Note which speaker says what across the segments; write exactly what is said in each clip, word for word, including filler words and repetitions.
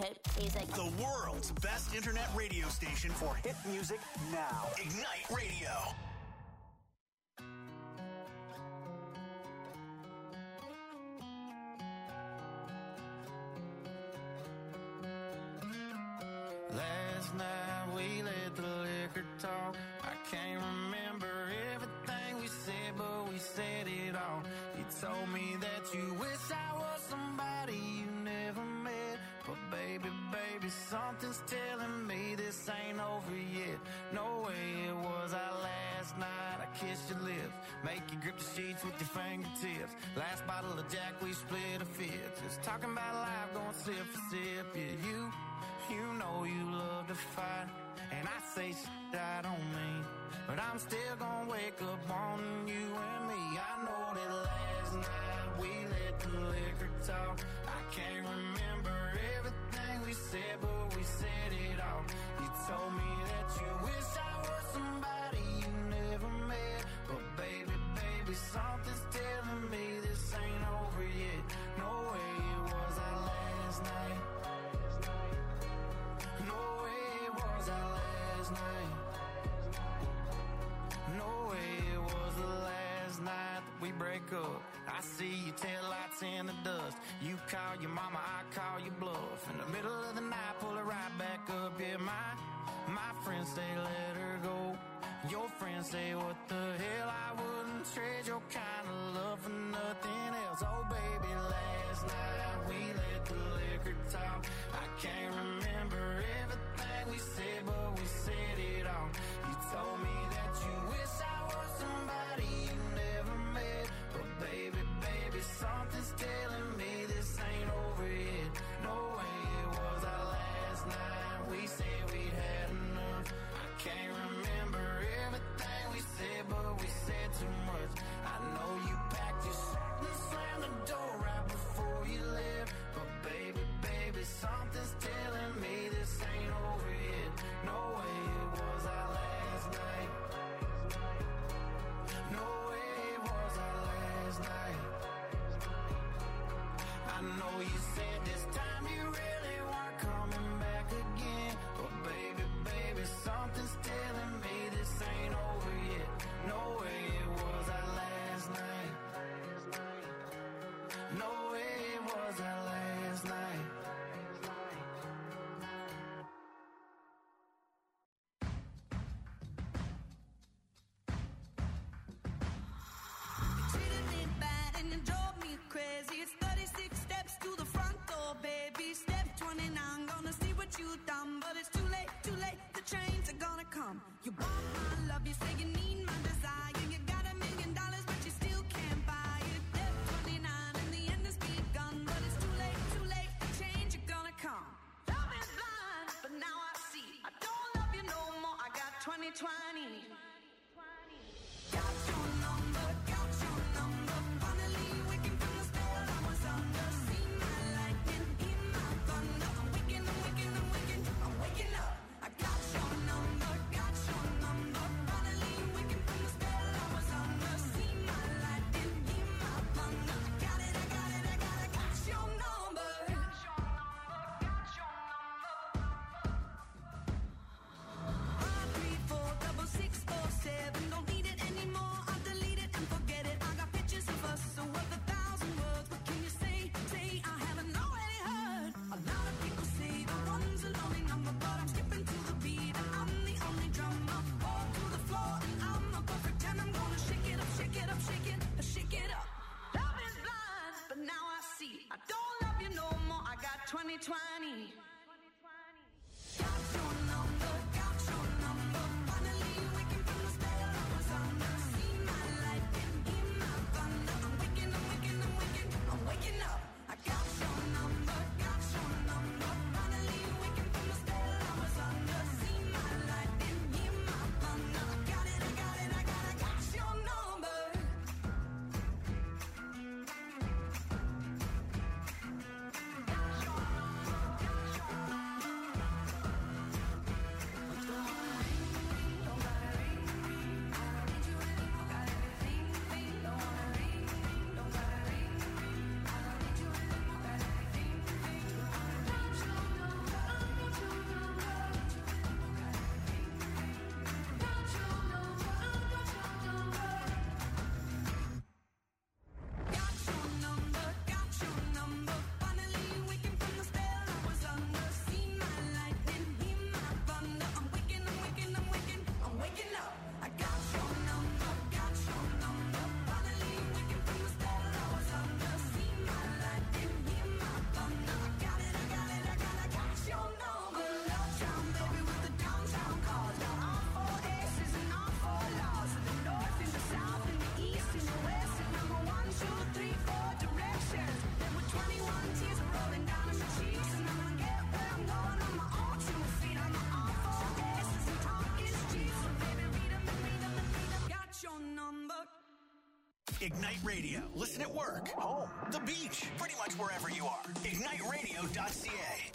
Speaker 1: good music.
Speaker 2: The world's best internet radio station for hit music now. Ignite Radio.
Speaker 3: Last night we let the liquor talk. I can't remember everything we said, but we said it all. You told me that you wish I was somebody you never met. But baby, baby, something's telling me this ain't over yet. No way it was our last night. I kissed your lips, make you grip the sheets with your fingertips. Last bottle of Jack, we split a fifth. Just talking about life, going sip for sip. Yeah, you, you know you love to fight, and I say shit I don't mean, but I'm still gonna wake up wanting you and me. I know that last night we let the liquor talk. I can't remember everything we said, but we said it all. You told me that you wish I was somebody you never met. But baby, baby, something's telling me this ain't over yet. No way it was our last night. No way it was our last night. No way it was the last night that we break up. I see your taillights in the dust. You call your mama, I call your bluff. In the middle of the night, pull her right back up. Yeah, my, my friends say let her go. Your friends say what the hell, I wouldn't trade your kind of love for nothing else. Oh baby, last night we let the liquor talk. I can't remember everything we said, but we said it all. You told me that you wish I was somebody you never met. But baby, baby, something's telling me this ain't over yet. No way it was our last night. We said we'd had enough. I can't remember everything we said, but we said too much. I know you packed your shit and slammed the door right before you left. But baby, baby, something's telling me this ain't over yet. No way it was our last night. No way it was our last night. I know you said this time you really weren't coming back again. But baby, baby, something's telling me this ain't over yet. No way it was our last night. No way it was our last night.
Speaker 4: You treated me bad and you drove me crazy. It's thirty-six steps to the front door, baby. Step twenty-nine, gonna see what you've done. But it's too late, too late, the trains are gonna come. You want my love, you say you need my desire. You got a million dollars, but you still can't buy it. Step twenty-nine, and the end has begun. But it's too late, too late, the change are gonna come. Love is blind, but now I see. I don't love you no more, I got twenty twenty. Got your number, got your number. Finally waking from the spell I was under. See my lightning, hear my thunder. I'm waking, I'm waking, I'm waking, I'm waking up. I got your number, got your number. Finally waking from the spell I was under. See my lightning, hear my thunder. I got it, I got it, I got it, got your number. Got your number, got your number. Five, three, four, double six, four, seven. Don't need it anymore. I'll delete it and forget it. I got pictures of us, so worth a thousand words. What can you say? Say I haven't already heard. A lot of people say the one's a lonely number, but I'm skipping to the beat and I'm the only drummer. Fall to the floor and I'm a perfect ten. I'm gonna shake it up, shake it up, shake it, shake it up. Love is blind, but now I see. I don't love you no more. I got twenty twenty. Got your number, got your number. Finally waking from the spell I was under. See my lightning, hear my thunder. I'm waking, I'm waking, I'm waking, I'm waking up. I got your number, got your number. Finally waking from the spell I was under. See my lightning, hear my thunder. I got it, I got it, I got it, got your number. Got your number, got your
Speaker 2: Ignite Radio. Listen at work, home, the beach, pretty much wherever you are. ignite radio dot c a.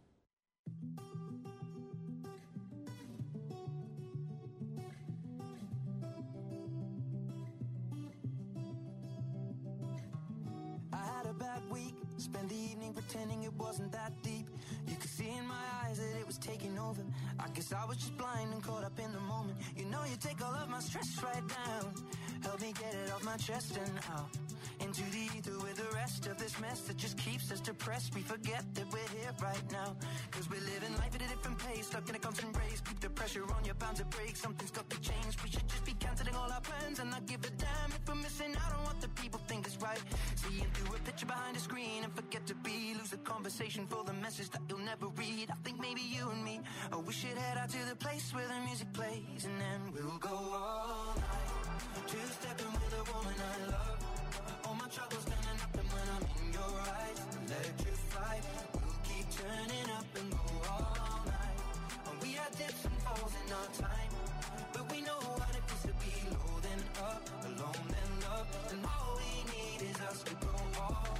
Speaker 3: I had a bad week, spent the evening pretending it wasn't that deep. You could see in my eyes that it was taking over. I guess I was just blind and caught up in the moment. You know you take all of my stress right down. Help me get it off my chest and out into the ether with the rest of this mess that just keeps us depressed. We forget that we're here right now, cause we're living life at a different pace, stuck in a constant race. Keep the pressure on, you're bound to break. Something's got to change. We should just be cancelling all our plans and not give a damn if we're missing out on what the people think is right. Seeing through a picture behind a screen and forget to be, lose the conversation for the message that you'll never read. I think maybe you and me, oh, we should head out to the place where the music plays, and then we'll go all night, two-stepping with a woman I love. All my troubles standing up, and when I'm in your eyes, electrified. We'll keep turning up and go all night. And we had dips and falls in our time, but we know what it is to be low then up, alone then love. And all we need is us to go all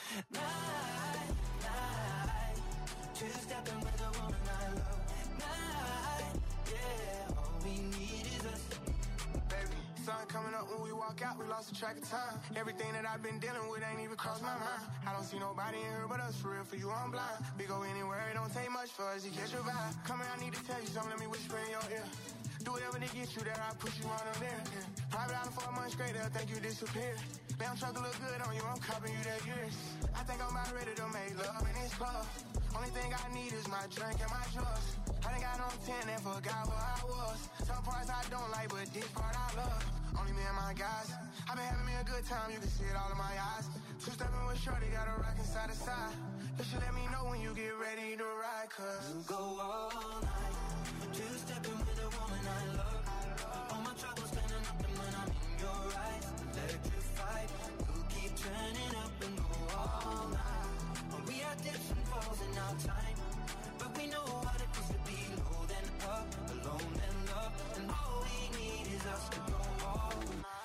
Speaker 3: night, night. Two-stepping with a woman I love. Night, yeah. All we need is us.
Speaker 1: Baby, sun coming up when we walk out, we lost the track of time. Everything that I've been dealing with ain't even crossed my mind. I don't see nobody in here but us, for real, for you I'm blind. We go anywhere, it don't take much for us to catch your vibe. Come here, I need to tell you something, let me whisper in your ear. Do whatever to get you there, I push you on them there. Yeah. Private island for a month straight, they'll think you disappeared. Damn truck look good on you, I'm copying you that years. I think I'm about ready to make love in this club. Only thing I need is my drink and my drugs. I done got on ten and forgot where I was. Some parts I don't like, but this part I love. Only me and my guys. I've been having me a good time, you can see it all in my eyes. Two-stepping with Shorty, got a rockin' side to side. You should let me know when you get ready to ride, cause
Speaker 3: we'll go all night, two-stepping with a woman I love. All my troubles standing up, and when I'm in your eyes, electrified. We'll keep turning up and go all night. And we had dips and falls in our time, but we know what it is to be low then up, alone then love. And all we need is us to go all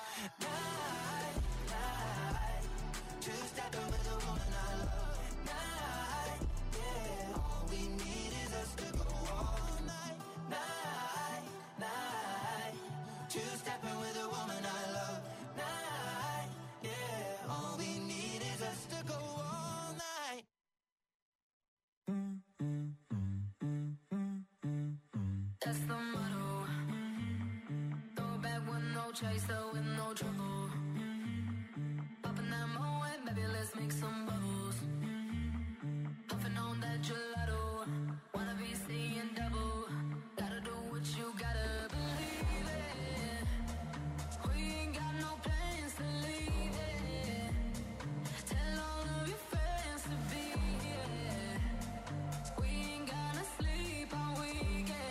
Speaker 3: night, night. Two-stepping with a woman I love. Night, yeah. All we need is us to go all night, night, night. Two-stepping with a woman I love. Night, yeah. All we need is us to go all night.
Speaker 5: That's the motto. Throw back with no chaser, with no trouble. Popping that Moet, baby, let's make some bubbles. Puffing on that gelato. Wanna be seeing double. Gotta do what you gotta believe it. We ain't got no plans to leave it. Tell all of your friends to be here. We ain't gonna sleep all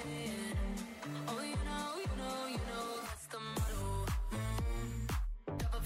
Speaker 5: weekend. Oh, you know, you know, you know, that's the motto. Double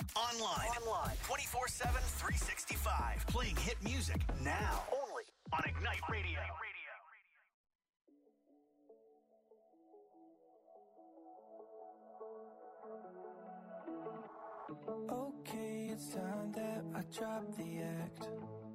Speaker 2: Online. Online. twenty-four seven, three sixty-five. Playing hit music now. Only on Ignite Radio.
Speaker 6: Okay, it's time that I drop the act.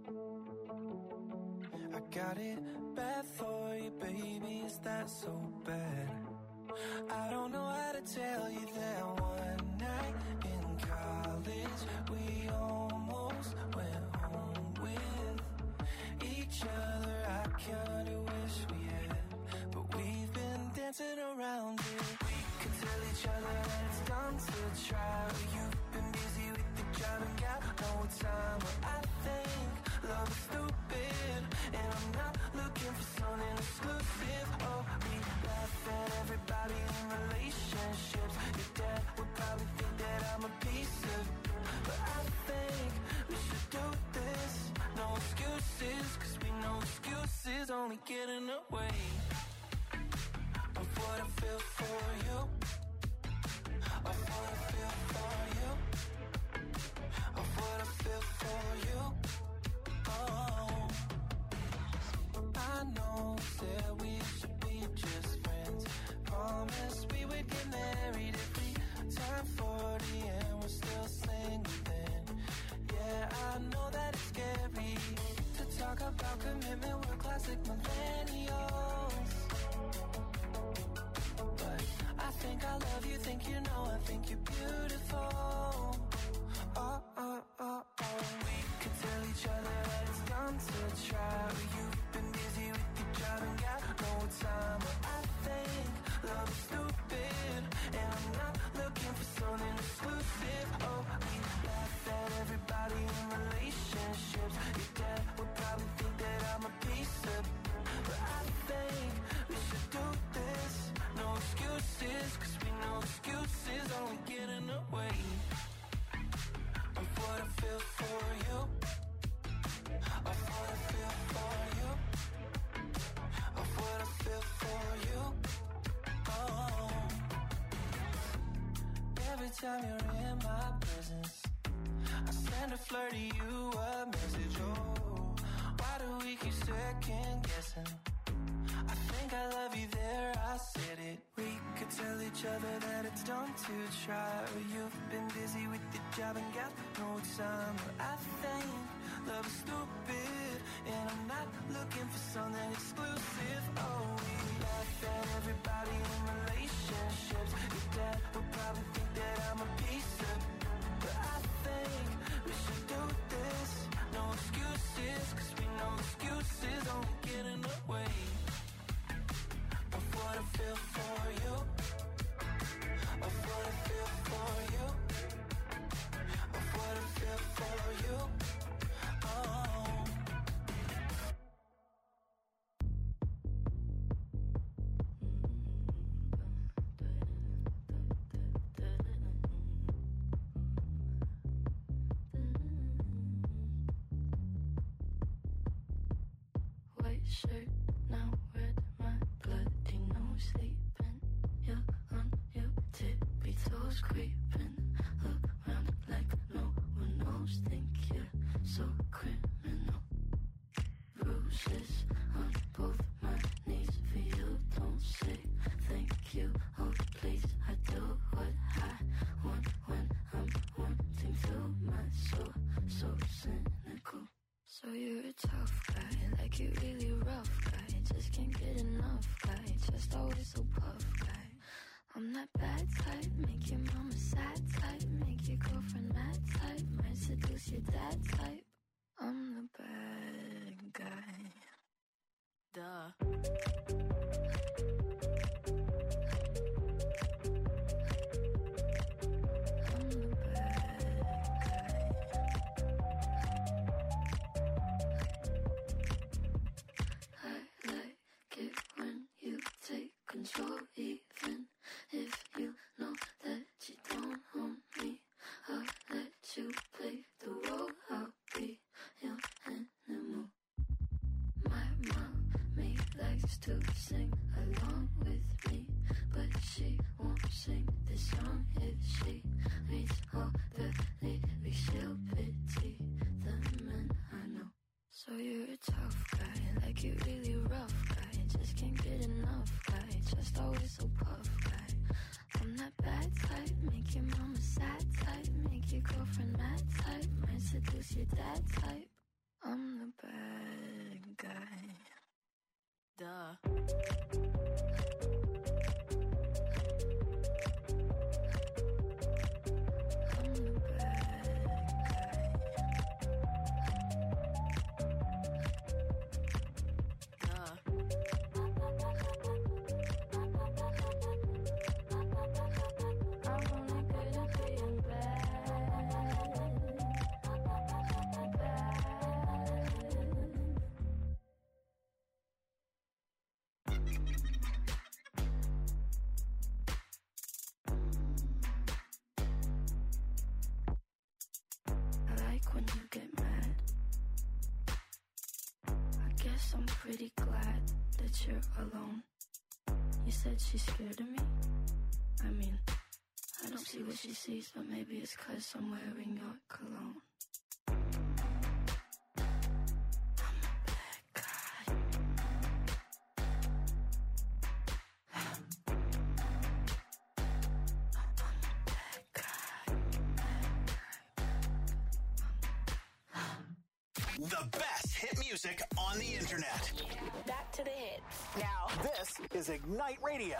Speaker 6: I got it bad for you, baby, is that so bad? I don't know how to tell you that one night in college we almost went home with each other. I kinda wish we had, but we've been dancing around it. We could tell each other that it's dumb to try. You've been busy with the job and got no time. But I think love is stupid, and I'm not looking for something exclusive. Oh, we laugh at everybody in relationships. Your dad would probably think that I'm a piece of, but I think we should do this. No excuses, cause we know excuses only get in the way of what I feel for you, of what I feel for you, of what I feel for you. Oh, I know that we should be just friends. Promise we would get married if we turn forty and we're still single then. Yeah, I know that it's scary to talk about commitment. We're classic millennials, but I think I love you, think you know, I think you're beautiful. Oh, oh, oh, oh. We could tell each other that it's dumb to try. You've been busy with your job and got no time. But I think love is stupid, and I'm not looking for something exclusive. Oh, we laugh at everybody in relationships. Your dad would probably think that I'm a piece of, but I think we should do this. No excuses, cause we know excuses only get in the way of what I feel for you, of what I feel for you, of what I feel for you. Oh, every time you're in my presence, I send a flirt to you a message. Oh, why do we keep second guessing? I think I love you there, I said it. We could tell each other that it's dumb to try. You've been busy with your job and got no time. But I think love is stupid, and I'm not looking for something exclusive. Oh, we laugh at everybody in relationships. Your dad would probably think that I'm a piece of, but I think we should do this. No excuses, cause we know excuses only get in the way of what I feel for you, of what I feel for you, of what I feel for you. Oh, white shirt, now red, my bloody nose sleeping. You're on your tippy toes, creeping around like no one knows. Think you're so criminal. Bruises on both my knees for you. Don't say thank you. Oh please, I do what I want when I'm wanting to. My soul so cynical. So you're a tough guy, like you really rough guy. Just can't get enough guy, just always so puff guy. I'm that bad type, make your mama sad type, make your girlfriend mad type, might seduce your dad type. I'm the bad guy. Duh. I'm the bad guy. I like it when you take control, even if you know that you don't own me. I'll let you play the role, I'll be your animal. My mommy likes to sing along with me, but she won't
Speaker 5: sing this song if she reads all the lyrics. She'll pity the men I know. So you're a tough guy, like you're really rough guy. Just can't get enough guy, just always so puff guy. I'm that bad type, make your mama sad type, make your girlfriend mad type, might seduce your dad type. I'm the bad guy. Duh. I'm pretty glad that you're alone. You said she's scared of me? I mean, I don't see what she sees, but maybe it's 'cause I'm wearing your cologne.
Speaker 2: The best hit music on the internet.
Speaker 7: Back to the hits. Now,
Speaker 2: this is Ignite Radio.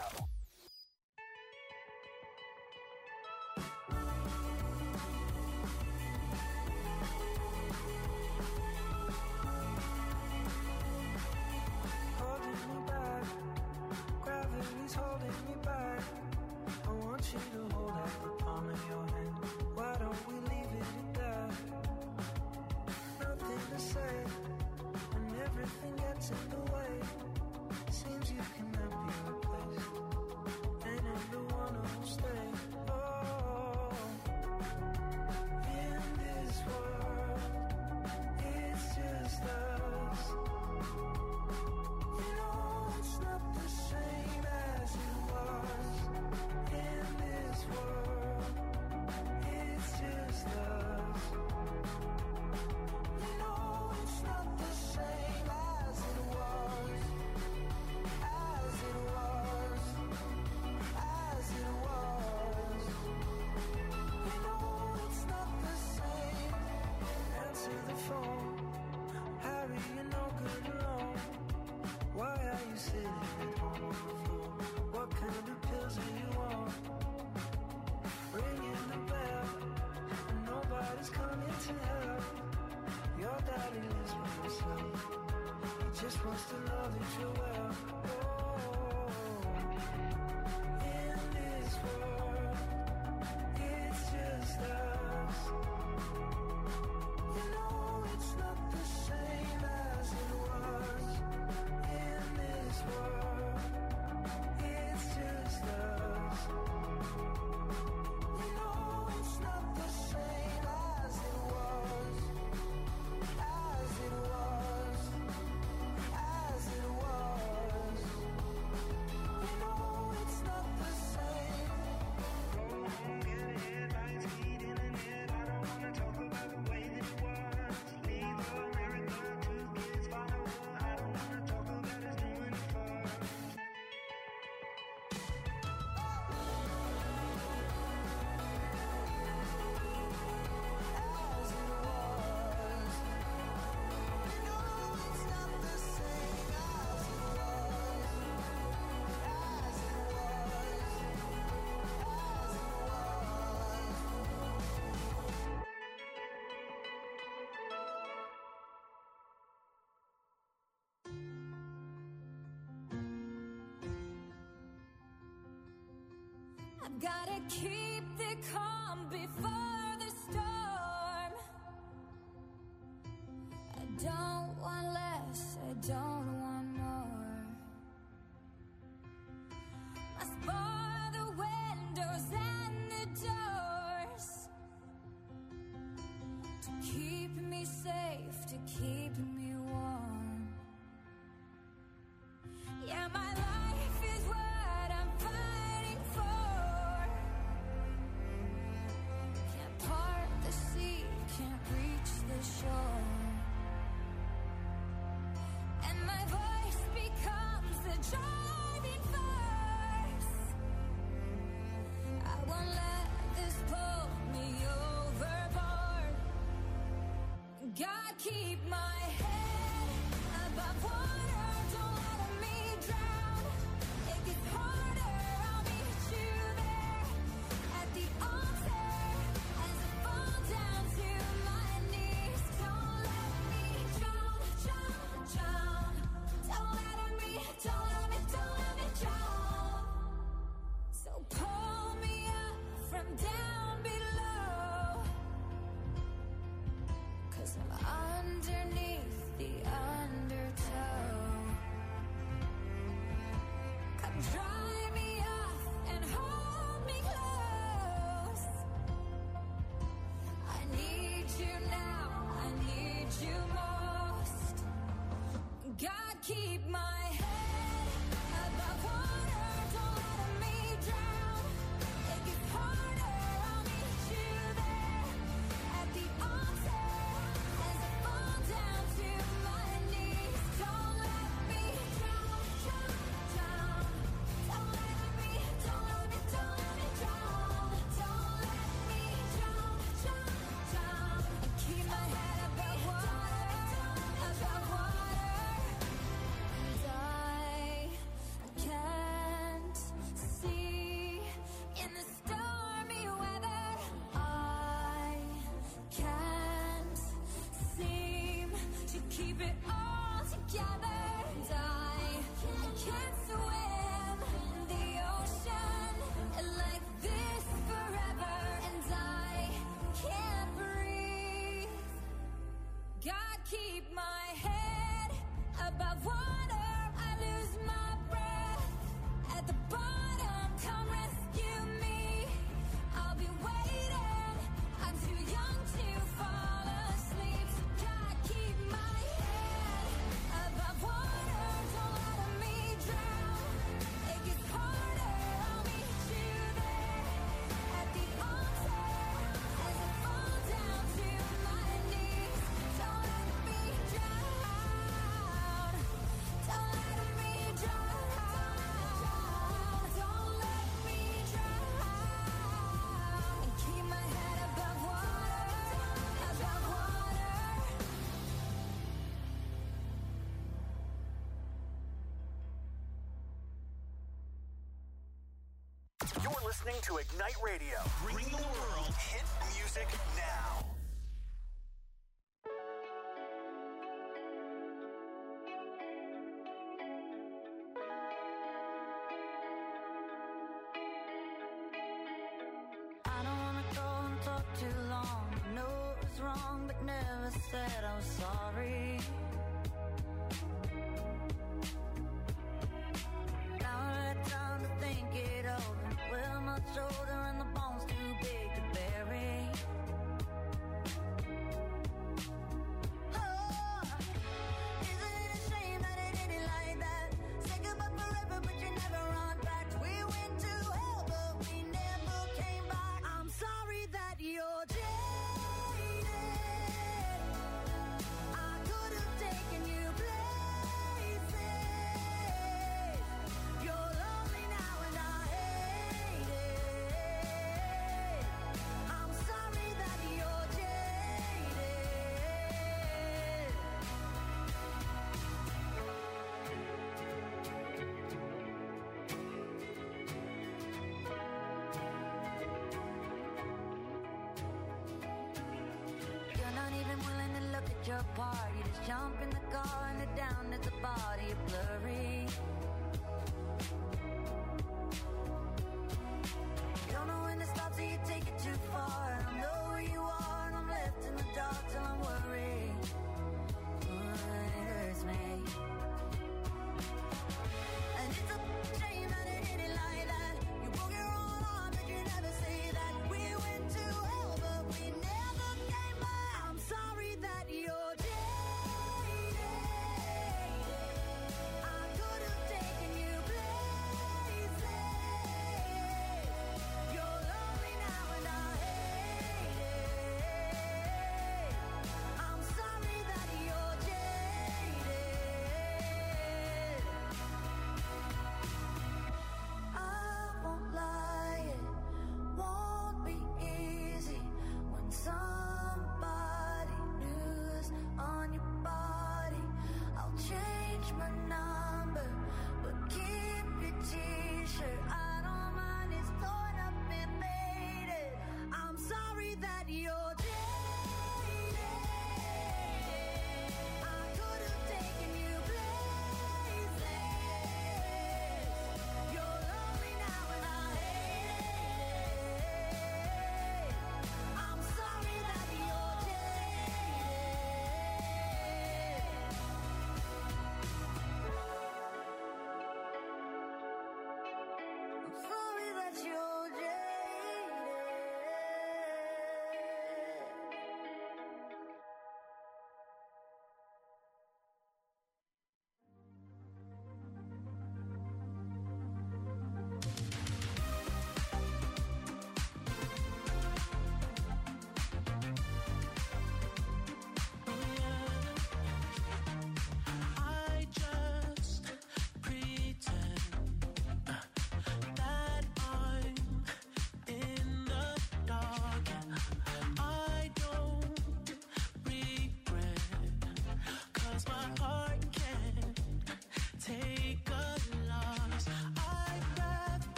Speaker 6: Holding me back, gravity's holding me back. I want you to hold out the palm of your hand. Why don't we leave it at that? Nothing to say, and everything gets in the way. Seems you cannot be replaced, and I'm the one who'll stay. Oh, in this world, it's just us. You know it's not the same as it was. In this world, it's just us. You know it's not the same as it was, as it was, as it was. You know it's not the same. Answer the phone, Harry, you're no good alone. Why are you sitting at home on the floor? What kind of pills are you on? Ringing the bell, and nobody's coming to help. Your daddy lives by himself. He just wants to know that you're well. Oh, in this world, it's just us. You know it's not the same as it was. In this world, it's just us. You know it's not the same as it was. As it was, as it was. You know it's not the same. Get headlines feeding in it. I don't wanna talk about the way that it was. Leave America, two kids follow. I don't wanna talk about us doing it first. As it was. You know it's not the same as it was. As it was. As it
Speaker 4: I've gotta keep the calm before the storm. I don't want less, I don't want more. Must bar the windows and the doors to keep me safe, to keep me warm. Yeah, my life is what I'm fighting for.
Speaker 5: God, keep my head above water, don't let me drown. It gets harder, I'll meet you there at the altar as I fall down to my knees. Don't let me drown, drown, drown. Don't let me, don't let me, don't let me drown. So pull me up from down below, 'cause I'm underneath the undertow. Come dry me off and hold me close. I need you now, I need you most. God, keep my head above water, don't let me drown. It gets harder, I'll meet you there at the altar as I fall down to my knees. Don't let me drown, drown, drown. Don't let me, don't let me, don't let me drown. Don't let me drown, drown, drown. And keep my head above water, above water. And I can't see in the stormy weather. I can't seem to keep it all together. And I, I can't swim in the ocean like this forever. And I can't breathe. God, keep my head above water. I lose my breath at the bottom. Come rescue me. I'll be waiting. I'm too young to fall asleep. So God, keep my head above water. Don't let me drown. It gets harder. I'll meet you there at the altar as I fall down to my knees. Don't let me drown. Don't let me drown. Don't let me drown. And keep my head above water, above water.
Speaker 2: You're listening to Ignite Radio. Bring the world hit music now.
Speaker 5: I don't wanna go and talk too long. I know it was wrong, but never said I was sorry. Now I had time to think it over. Well, much older and the bones too big to bury. Oh, isn't it a shame that it ended like that? Say goodbye forever, but you never run back. We went to hell, but we never came back. I'm sorry that you're jaded. I could have taken you places. You're lonely now and I hate it. I'm sorry that you're jaded. You're not even willing to look at your part. You just jump in the car and head down at the body blurry. Don't know when to stop till you take it too far. I don't know where you are and I'm left in the dark till I'm worried. Oh, it hurts me. And it's a shame that it ended like that. You broke your own heart, but you never say that. We went to hell, but we never came back. I'm sorry that you're jaded. I could have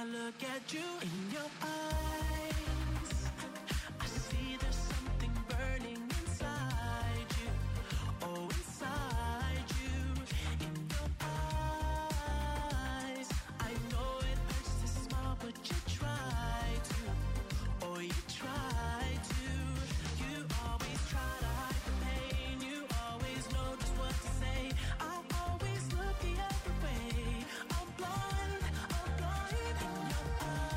Speaker 6: look at you in your eyes, I see there's something burning inside you. Oh, inside you, in your eyes. I know it hurts to smile, but you try to. Oh, you try to. You always try to hide the pain. You always know just what to say. I always look the other way. I'm blind, I'm blind in your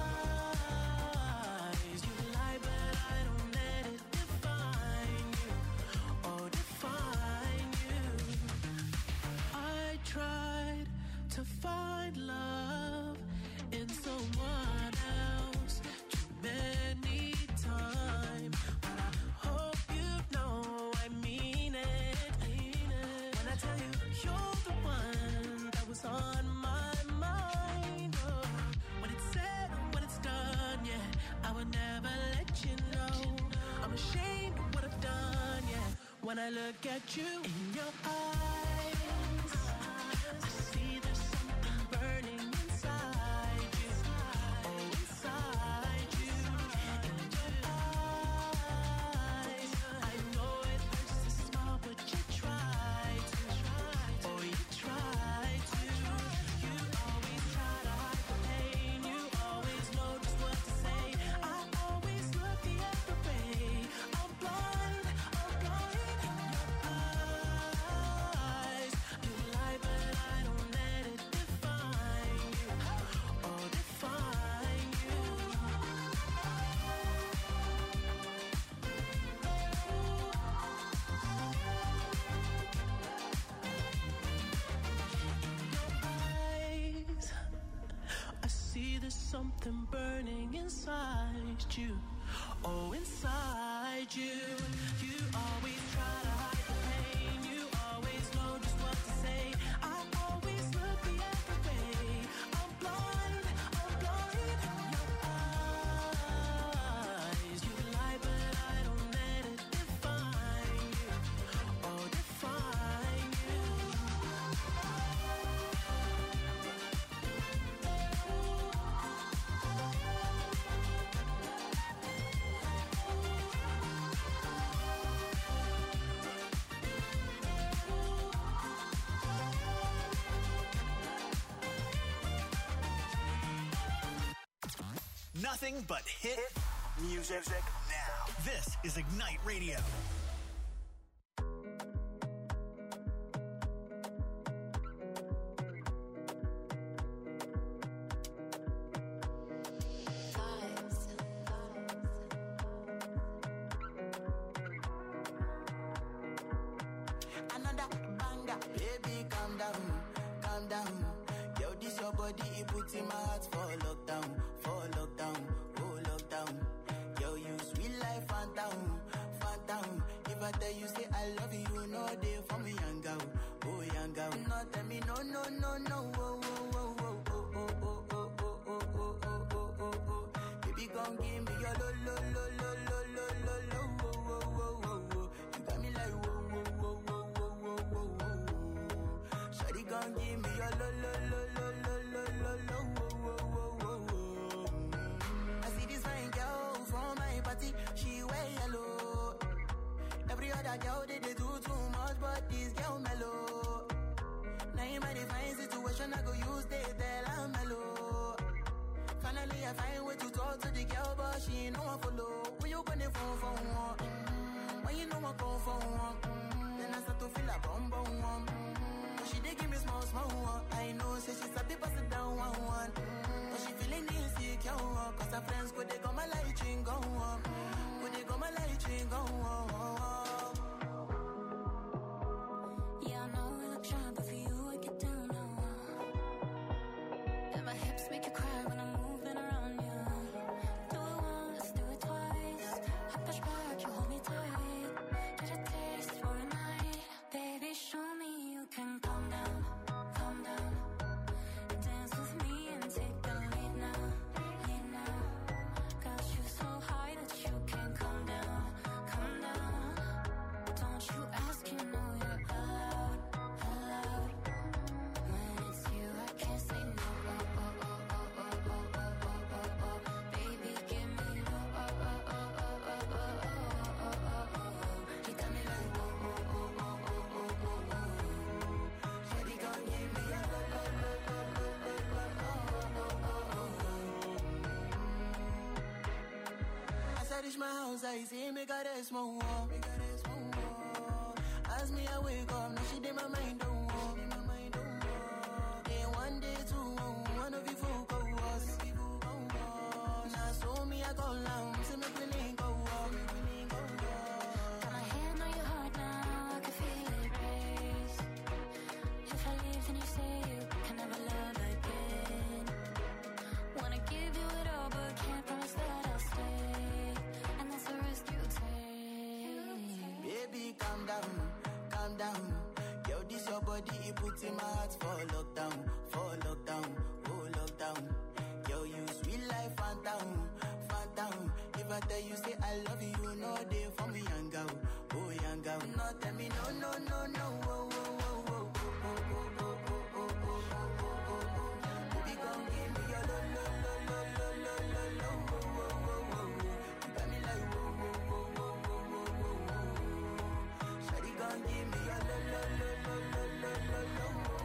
Speaker 6: eyes. You lie, but I don't let it define you. Oh, define you. I tried to find love in someone else too many times, but I hope you know I mean it. When I tell you you're the one that was on my mind. Oh, when it's said and when it's done, yeah, I would never let you know. I'm ashamed of what I've done, yeah. When I look at you in your eyes, I see there's something burning inside you. Oh, inside you, in your eyes. I know it hurts to smile, but you try to. Oh, you try to. You always try to hide the pain. You always know just what to say. I always look the other way. I'm blind, I'm blind in your eyes. You lie, but I don't let it define you. Oh, define you. Eyes, I see there's something burning inside you. Oh, inside you. You always try to hide the pain. You always know just what to say. I always look the other way. I'm blind, I'm blind in your eyes. You lie, but I don't let it define you. Oh, define you.
Speaker 2: Nothing but hit music now. This is Ignite Radio.
Speaker 8: Another banger, baby, calm down, calm down. Yo, this your body, it puts in my heart for lockdown, for lockdown, oh lockdown. Yo, you sweet life, phantom, phantom. If I tell you say I love you, you know they for me, young girl, oh young girl. No, tell me no, no, no, no, oh, oh, oh, oh, oh, oh, oh, oh, oh, oh, oh, oh, oh, oh. Baby, gon' give me your lo, lo, lo, lo, lo, lo, lo, lo, oh, oh, oh, oh, oh. You got me like whoa, whoa, whoa, whoa, whoa, whoa, whoa, whoa. Shawty gon' give me your lo, lo, lo, lo, lo, lo, lo, lo, oh, oh, oh, oh, oh. I see this fine girl from my party, she wear yellow. Every other girl they, they do too much, but this girl mellow. Now in my divine situation, I go use they tell I'm mellow. Finally, I find way to talk to the girl, but she ain't no one follow. Who you gonna phone for one? When you know I come for one, then I start to feel a bum bum one. But she dey give me small small one. I know, say she's a bit pass it down one one. But she feeling insecure, cause her friends go they go my light ring go on, go they go my light ring go on.
Speaker 5: Yeah, I know I look shy, but for you I get down low. And my hips make you cry when I'm moving around you. Do it once, do it twice. I push back, you hold me tight. Get a taste for a night. Baby, show me you can calm down, calm down. Dance with me and take the lead now, lead now. Got you so high that you can't calm down, calm down.
Speaker 8: my house, I see me got a small wall. As me, I wake up, now she did my mind don't walk. Day one, day two, one of you folk go us. Now so me, I go down, see me feeling go up.
Speaker 5: Got my hand on your heart now, I can feel it race. If I leave, then you say you can never love again. Wanna give you it all, but can't promise that I'll stay. And that's a risk you take.
Speaker 8: Baby, calm down, calm down. Yo, this your body, it puts in my heart for lockdown, for lockdown, oh lockdown. Yo, you sweet life, phantom, phantom. If I tell you say I love you, you know they for me, young girl, oh young girl. No, tell me no, no, no, no, oh, oh, oh, oh, oh, oh, oh, oh, oh, oh, oh, oh. Baby, come give me your lo, lo, lo, lo, lo, lo, lo, lo, oh, oh, oh, oh. You got me like whoa, whoa, whoa, whoa, whoa, whoa, whoa. Shawty, come give me your lo, lo, lo, lo, lo, lo, lo, lo, oh, oh, oh, oh.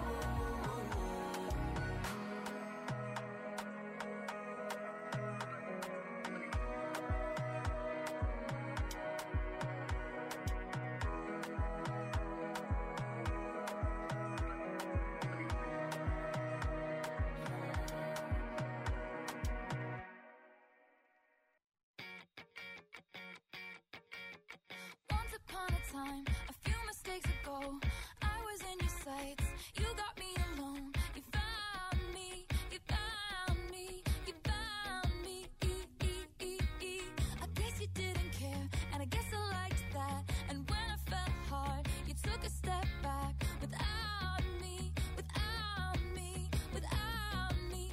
Speaker 5: Once upon a time, a few mistakes ago, I was in your sights. You got me alone. You found me. You found me. You found me. I guess you didn't care, and I guess I liked that. And when I felt hard, you took a step back. Without me, without me, without me.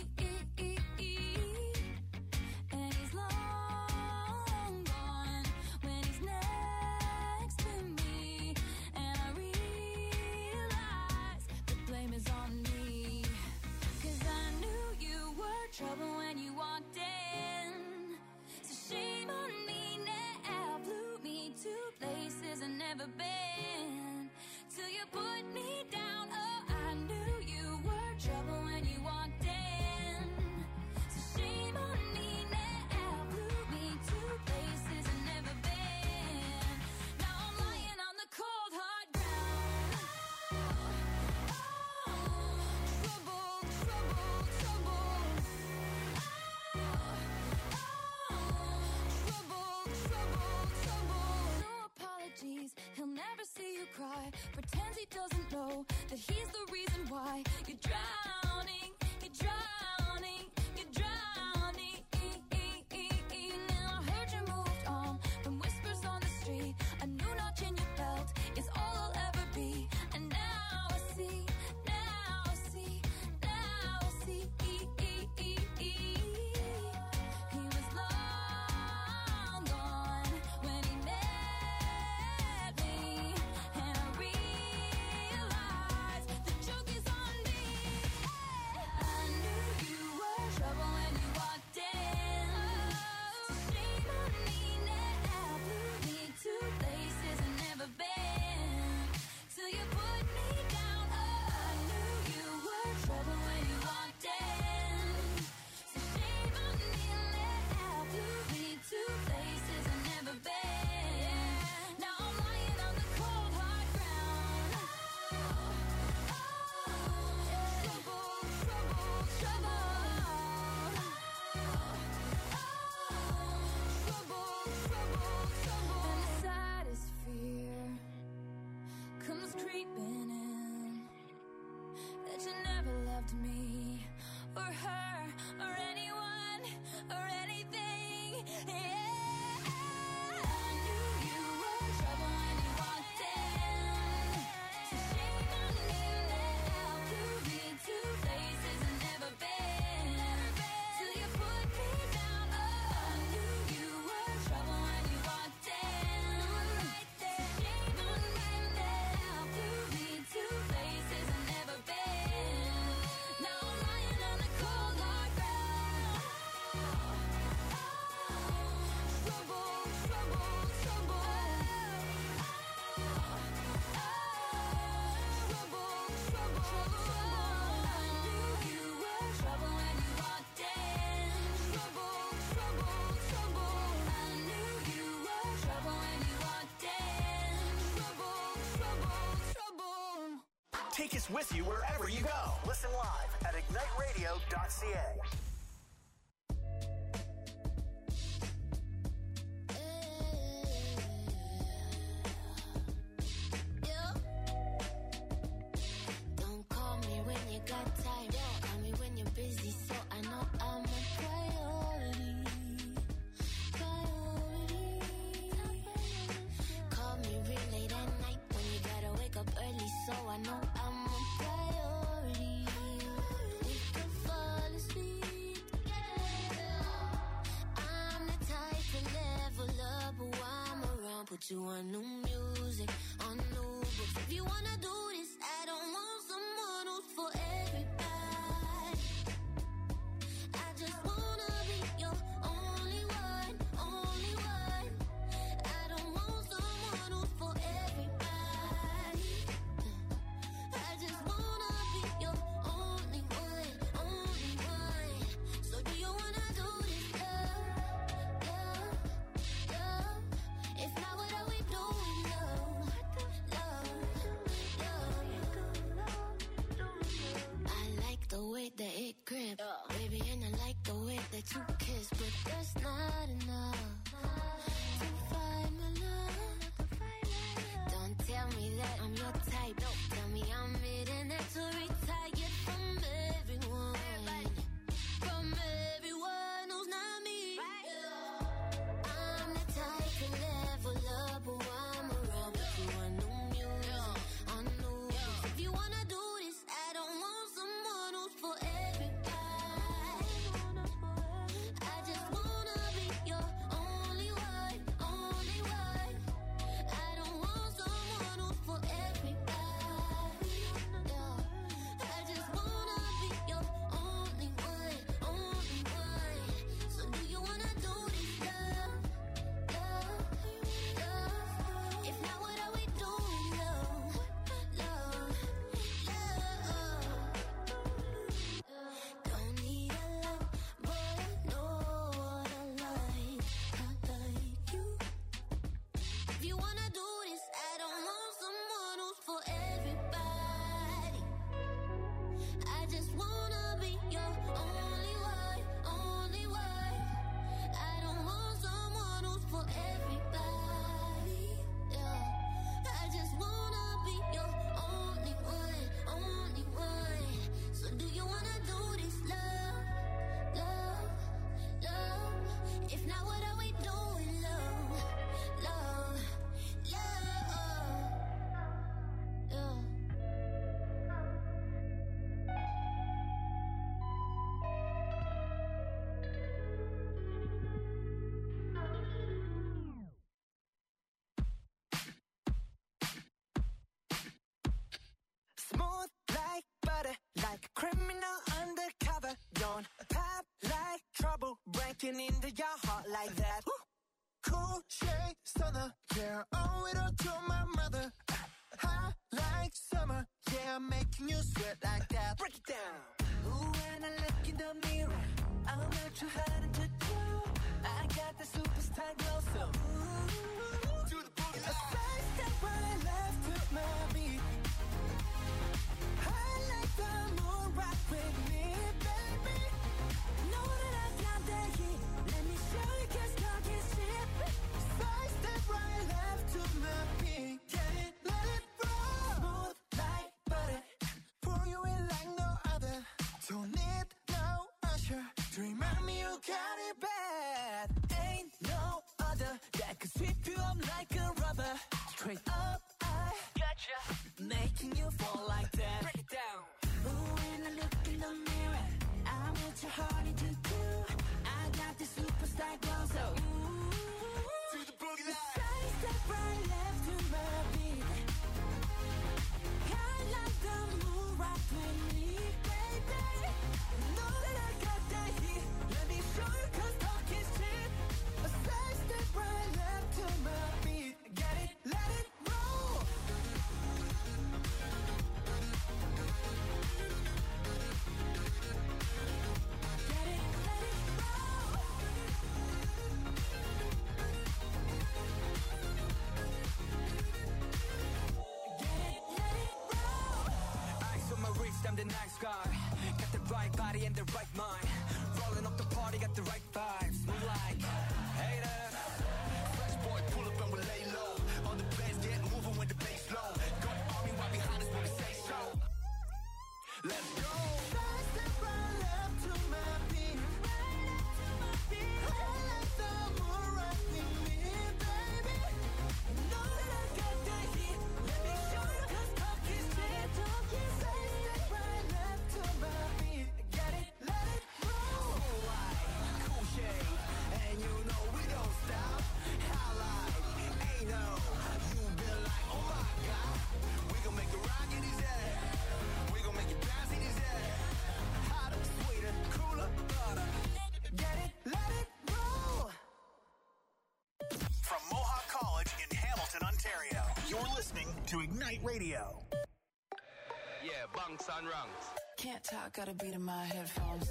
Speaker 5: And he's long gone when he's next to me. And I realize the blame is on me. 'Cause I knew you were trouble when you walked in. So shame on me now. Blew me to places I've never been. Till you put me down. Oh, I knew you were trouble when you walked in. So shame on me now. Blew me to places I've never been. Now I'm lying on the cold hard ground. Oh, trouble, trouble, trouble. Oh, trouble, trouble, trouble. No apologies, he'll never see you cry. Pretends he doesn't know that he's the reason why you're drowning, you're drowning, you're drowning. Now I heard you moved on from whispers on the street. A new notch in your belt is all I'll ever be. And now I see, now I see, now I see. He was long gone when he met me. And I realized the joke is on me.
Speaker 2: Take us with you wherever you go. Listen live at ignite radio dot c a.
Speaker 5: Don't call me when you got time. Call me when you're busy, so I know I'm a priority. Priority. Call me real late at night when you gotta wake up early, so I know I'm a priority. We can fall asleep together. I'm the type to level up, but while I'm around, put you on new music, on new books. If you wanna do this, I don't want someone who's for everybody. I just wanna be your only one, only one. I don't want someone who's for everybody. I just wanna be your only one, only one. So do you wanna do this, love, love, love? If not, what are we doing, love, love, love? I like the way that it grip, baby, and I like the way that you kiss, but that's not enough to find my love. Don't tell me that I'm your type. Tell me I'm midnight retired from everyone, from everyone who's not me. I'm the type to level up, but while I'm around, put you on new music, on new books. If you wanna do this, I don't want someone who's for everybody. I just wanna be your only one, only one. I don't want someone who's for everybody. Yeah. I just wanna be your only one, only one. So do you wanna do this, love, love, love? If not, what are we doing, love, love, love? Don't need a lot, but I know what I like. I like you. If you wanna do this, I don't want someone who's for everybody. I just wanna be your only one, only one. I don't want someone who's for everybody. Yeah. I just wanna be your only one, only one. So do you wanna do this, love, love, love? If not, what are we doing, love, love, love? Yeah.
Speaker 6: Smooth like butter, like a criminal undercover. Don't pop like trouble, breaking into your heart like that. Woo! Cool shade stunner, yeah, owe it all to my mother. Hot like summer, yeah, I'm making you sweat like that. Break it down. Ooh, when I look in the mirror, I'm not too hard to do. I got the superstar glow, so ooh, to the boogie line. A side step right left to my beat. I like the moon rock with me, baby. Know that I got that heat. Let me show you, 'cause talk is cheap. Side step right left to my beat. Get it, let it roll. Smooth like butter. Pour you in like no other. Don't need no usher to remind me you got it bad. Ain't no other that could sweep you up like a rubber. Straight up, I gotcha, making you fall like that. Break it down. Ooh, when I look in the mirror, I'm what your heart to do. I got the superstar glow, so ooh, to the boogie line. Side step right left to my beat. I like the moon rock with me, baby. Know that I got that heat. Let me show you, 'cause talk is cheap. A side step right left to my beat. Get it, let it roll.
Speaker 9: the night sky. Got the right body and the right mind. Rolling up the party, got the right vibes. Move like haters. Fresh boy, pull up and we lay low. All the players get moving when the bass low. Got the army right behind us when we say so. Let's go.
Speaker 6: Right step right left to my beat. Right up to my beat. I like the moon right with me, baby. You know that I got that heat. Let me show you 'cause talk is cheap. Talk is right step right left to my beat. Get it, let it roll.
Speaker 9: Cool white, cool shade, and you know we don't stop. Highlight, ain't no. You been like, oh my God. We gon' make it rock in his head. We gon' make it bounce in his head. Hotter, sweeter, cooler, butter.
Speaker 6: Get it, let it roll.
Speaker 2: From Mohawk College in Hamilton, Ontario, you're listening to Ignite Radio.
Speaker 10: Yeah, bunks and ranks.
Speaker 5: Can't talk, got a beat in my headphones.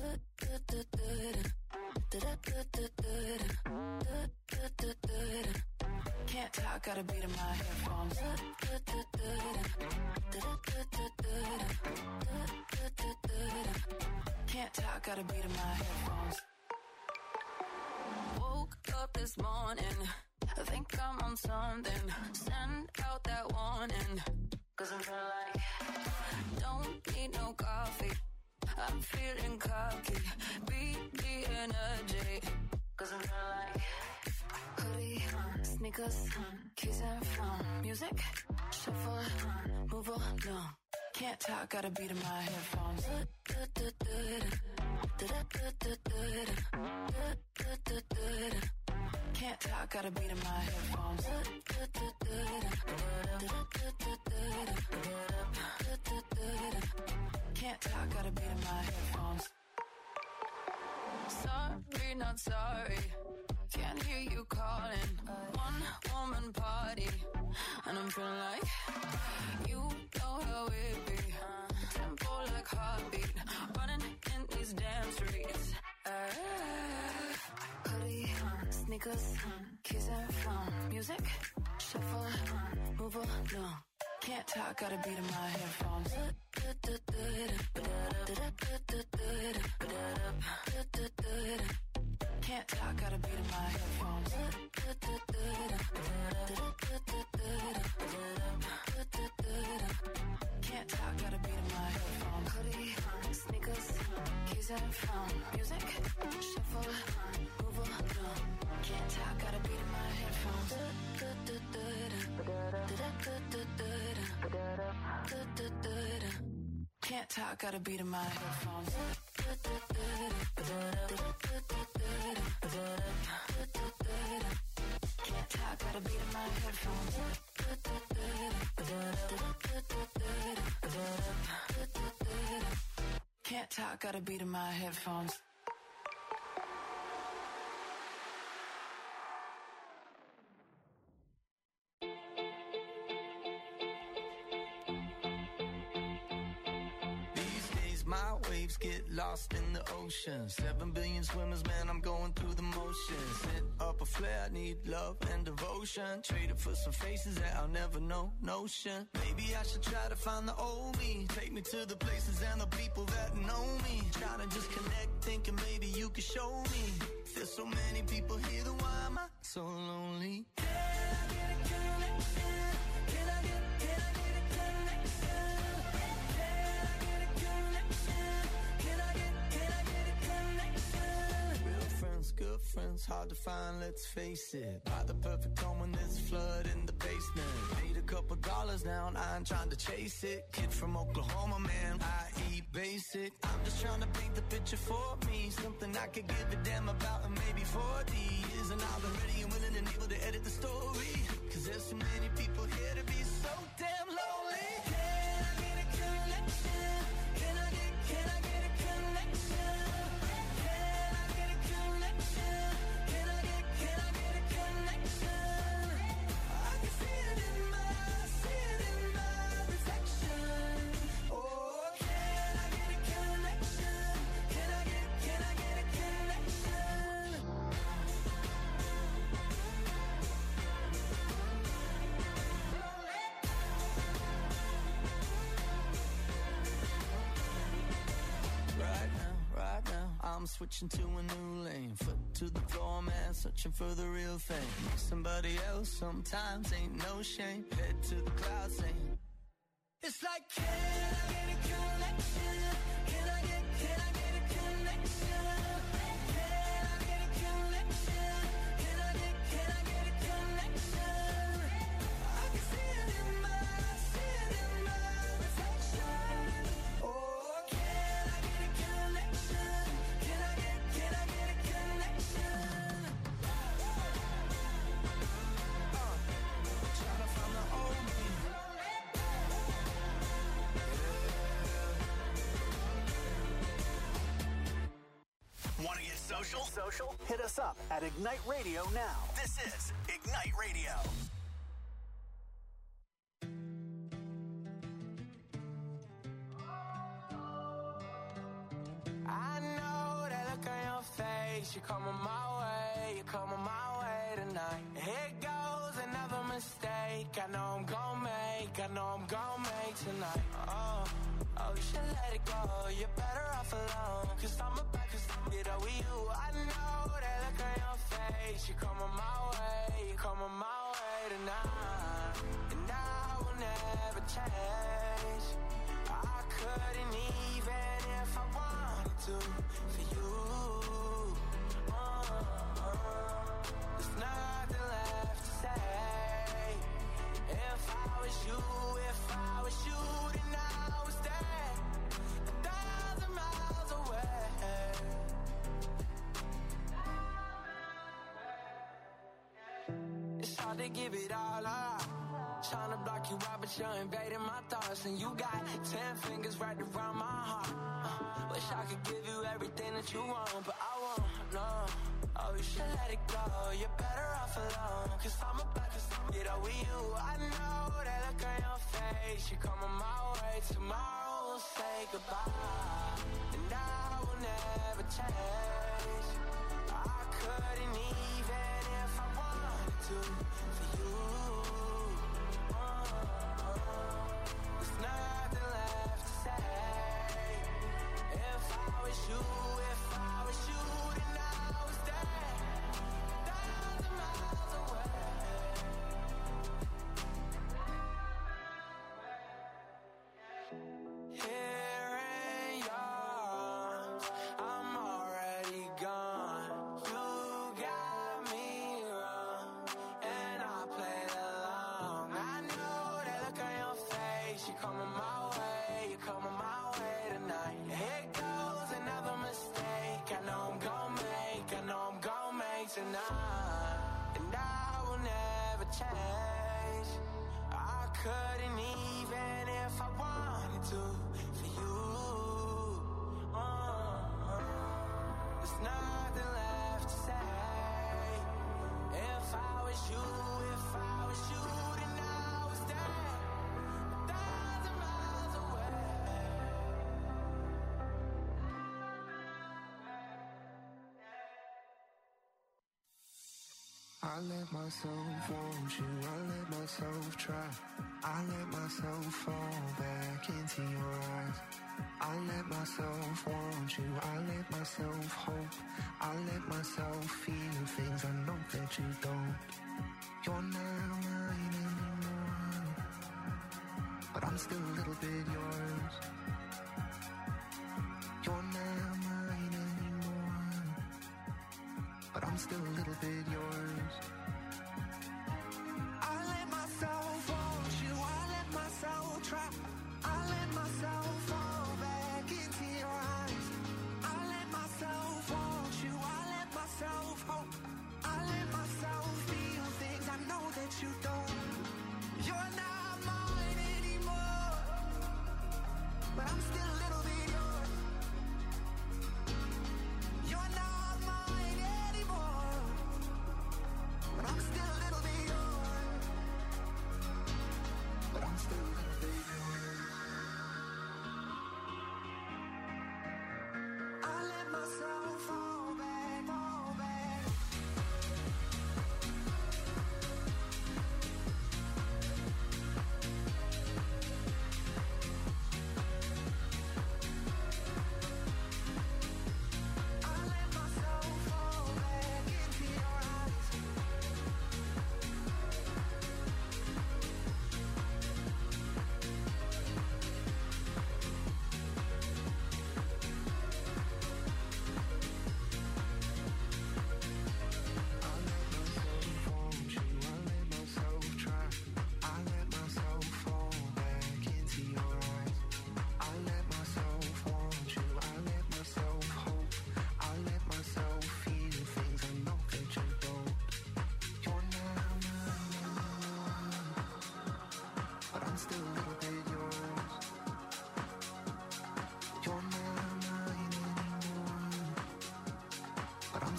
Speaker 5: Can't talk, got a beat in my headphones. Can't talk, got a beat in my headphones. Woke up this morning, I think I'm on something. Send out that warning, 'cause I'm feeling like don't need no coffee. I'm feeling cocky, beat the energy, 'cause I'm feeling like hoodie, sneakers, keys and phone, music, shuffle, move along. Can't talk, got a beat in my headphones. Can't talk, got a beat in my headphones. Can't talk, got a beat in my headphones. Sorry, not sorry. Can't hear you calling. One woman party, and I'm feeling like you know how it be. Tempo like heartbeat, running in these damn streets. Uh, hoodie, sneakers, keys and phone, music, shuffle, move along. Can't talk, got a beat in my headphones. Can't talk, got a beat in my headphones. Can't talk, got a beat in my headphones. Hoodie, sneakers, keys and phone, music, shuffle, move along. Can't talk, got a beat in my headphones. Can't talk, got a beat in my headphones. Can't talk, got a beat in my headphones. Can't talk, got a beat in my headphones.
Speaker 11: Get lost in the ocean. Seven billion swimmers, man, I'm going through the motions. Lit up a flare, I need love and devotion. Traded for some faces that I'll never know, notion. Maybe I should try to find the old me. Take me to the places and the people that know me. Trying to just connect, thinking maybe you could show me. There's so many people here, then why am I so lonely? Can I get a connection? Can I get, can I get a connection? Can I get a connection? Can I get, can I get a connection? Real friends, good friends, hard to find, let's face it. Buy the perfect home when there's a flood in the basement. Made a couple dollars down, I ain't trying to chase it. Kid from Oklahoma, man, I eat basic. I'm just trying to paint the picture for me. Something I could give a damn about in maybe forty years. And I've been ready and willing and able to edit the story. Cause there's so many people here to be so damn lonely. Can I get a connection? Can I get, can I get a connection? Can I get a connection? Can I get, can I get a connection? I can see it in my, see it in my reflection. Oh, can I get a connection? Can I get, can I get a connection? I'm switching to a new lane. Foot to the floor, man, searching for the real thing. Somebody else sometimes ain't no shame. Head to the clouds saying, it's like, can I get a connection? Can I get, can I get a connection? Can I get a connection? Can I get, can I get a connection? I can see it in my, see it in my reflection. Oh, can I get a connection? Can I get, can I get a connection? Uh, trying to find the old me.
Speaker 2: Want to get social? Social? Hit us up at Ignite Radio now. This is Ignite Radio.
Speaker 3: I know that look on your face. You're coming my way. You're coming my way tonight. Here goes another mistake. I know I'm gonna make. I know I'm gonna make tonight. Oh, oh, you should let it go. You're better off alone. Cause I'm about to get over you. I know that look on your face. You're coming my way. You're coming my way tonight. And I will never change. I couldn't even if I wanted to for you. Uh, uh, there's nothing left to say. If I was you, if I was you, then I was there, a thousand miles away. It's hard to give it all up. Trying to block you out, but you're invading my thoughts. And you got ten fingers right around my heart. uh, Wish I could give you everything that you want, but I won't, no. Oh, you should let it go. You're better off alone. Cause I'm about to get over you. I know that look on your face. You're coming my way. Tomorrow we'll say goodbye. And I will never change. I couldn't even if I wanted to for you. There's nothing left to say. If I was you, if I was you, then I was there, a thousand miles away. Here in your arms, I'm already gone. You got me wrong, and I played along. I know that look on your face. You're coming my way, you're coming my way tonight. Here goes another mistake. I know I'm gonna make, I know I'm gonna make tonight. And I will never change. I couldn't even if I wanted to for you. Uh, there's nothing left to say. If I was you, if I was you, then I was there, a thousand miles away.
Speaker 6: I let myself want you, I let myself try. I let myself fall back into your eyes. I let myself want you, I let myself hope. I let myself feel things I know that you don't. You're not mine anymore, but I'm still a little bit yours. You're not mine anymore, but I'm still a little bit yours. I let myself want you, I let myself try. I let myself fall back into your eyes. I let myself want you, I let myself hope. I let myself feel things I know that you don't. You're not mine anymore, but I'm still a little bit yours. You're not mine anymore, but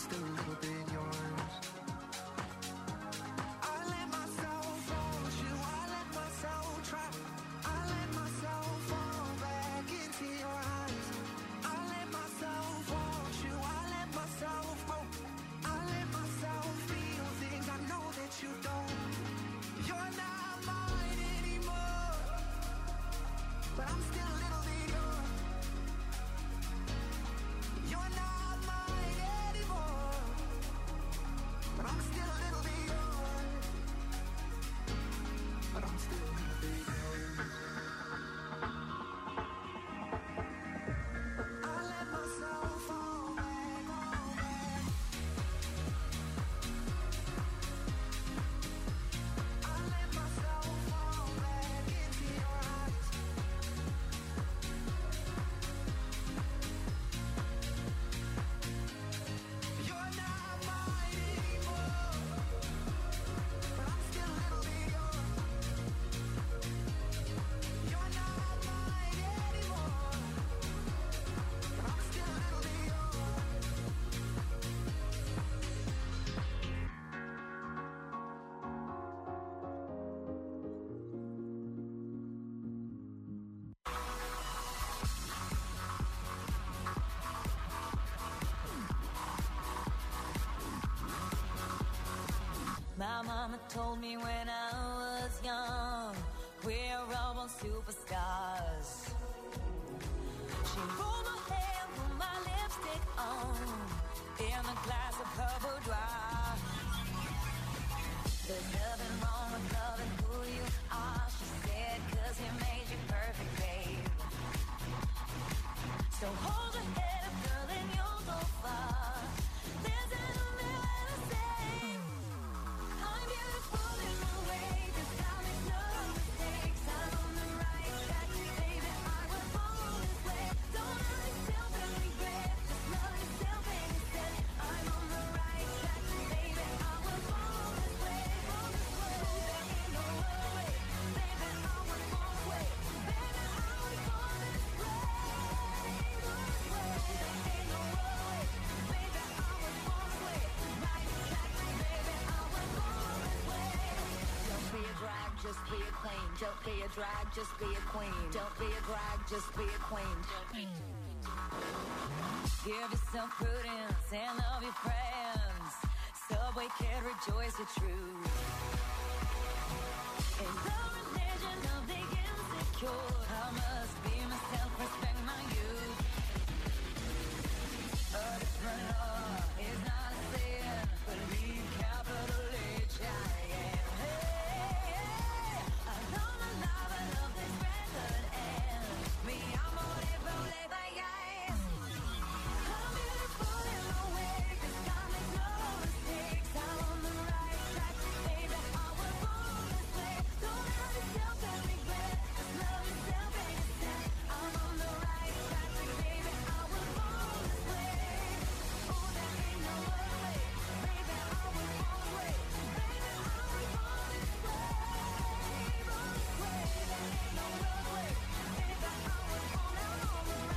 Speaker 6: still a little bit yours. I let myself hold you, I let myself try. I let myself fall back into your eyes. I let myself want you, I let myself hope. I let myself feel things I know that you don't. You're not mine anymore, but I'm still a little bit yours. You're not mine anymore, but I'm still a little bit yours. But I'm still a little bit yours. I let myself fall back, fall back. I let myself fall back into your eyes. You're not mine anymore, but I'm still a little bit yours. You're not mine anymore, but I'm still a little bit yours.
Speaker 12: My mama told me when I was young, we're all born superstars. She rolled my hair, put my lipstick on, in a glass of her boudoir. There's nothing wrong with loving who you are, she said, 'cause he made you perfect, babe. So hold your head up, girl, and you'll go far. There's an amount to say. I'm beautiful in my way, 'cause I make no mistakes. I'm on the right track, baby, I was born this way. Don't hurt yourself and regret, just love yourself and instead. I'm on the right track, baby, I was born this way, born this way. There ain't no other way, baby, I was born this way. Baby, I was born this way, born this way. There ain't no other way, baby, I was born this way. Right track, baby, I was born this way. Don't be a drag, just be a queen. Don't be a drag, just be a queen. Don't be a drag, just be a queen. Give yourself prudence and love your friends. Subway kid, rejoice your truth. In the religion of the insecure, I must be myself, respect my youth. A different law is not